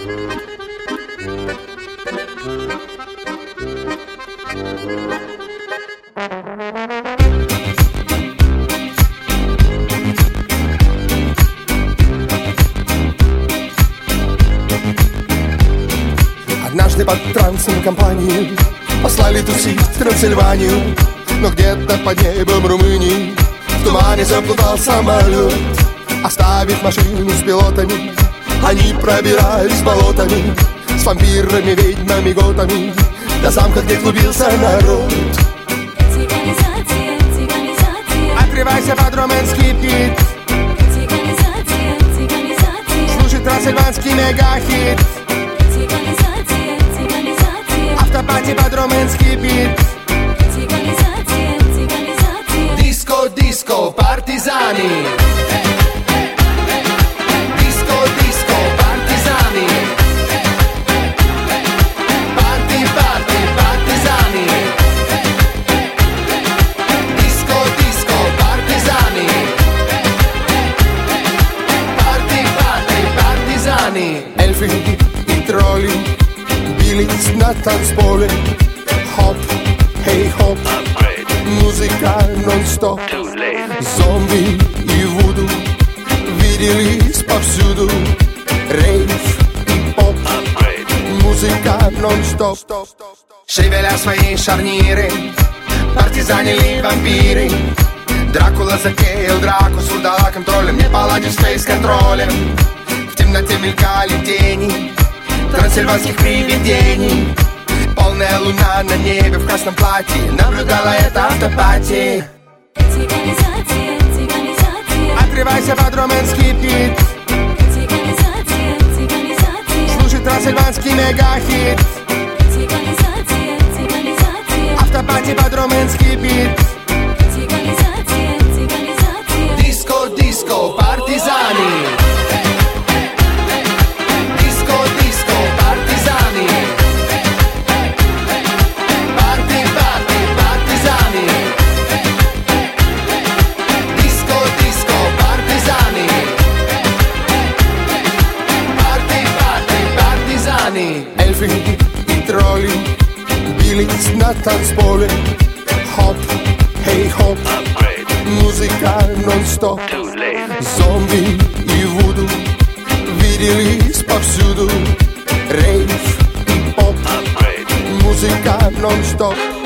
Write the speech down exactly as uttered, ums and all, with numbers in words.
Однажды под трансом компании послали тусить в Трансильванию, но где-то под небом Румынии в тумане заплутал самолет. Оставив машину с пилотами, они пробирались болотами с вампирами, ведьмами, готами до замка, где клубился народ. Цыганизация, цыганизация. Открывайся под румынский бит. Цыганизация, цыганизация. Слушай трансильванский мегахит. Цыганизация, цыганизация. Автопати под румынский бит. Цыганизация, цыганизация. Диско, диско, партизани. Диско, диско, партизани. Парти, парти, партизани. Диско, диско, партизани. Парти, парти, партизани. Эльфы и тролли бились на танцполе. Хоп, хей, хоп. Музыка нон-стоп. Зомби и вуду виделись повсюду. Рейв и поп. Музыка нон-стоп. Шевеля свои шарниры, партизанили вампиры. Дракула затеял драку с вурдалаком троллем, не поладив с фейс-контролем. В темноте мелькали тени трансильванских привидений. Полная луна на небе в красном платье наблюдала это автопати. Цыганизация, цыганизация. Открывайся под румынский бит. Цыганизация, цыганизация. Слушай трансильванский мегахит. Цыганизация, цыганизация. Автопати под румынский бит. Цыганизация, цыганизация. Диско, диско, партизани. Диско, диско, партизани. Парти, парти, партизани. Диско, диско, партизани. Парти, парти, партизани. Эльфы и тролли бились на танцполе. Хоп, хей, хоп. Музыка нон-стоп. Зомби и вуду виделись повсюду. Рейв и поп. Музыка нон-стоп.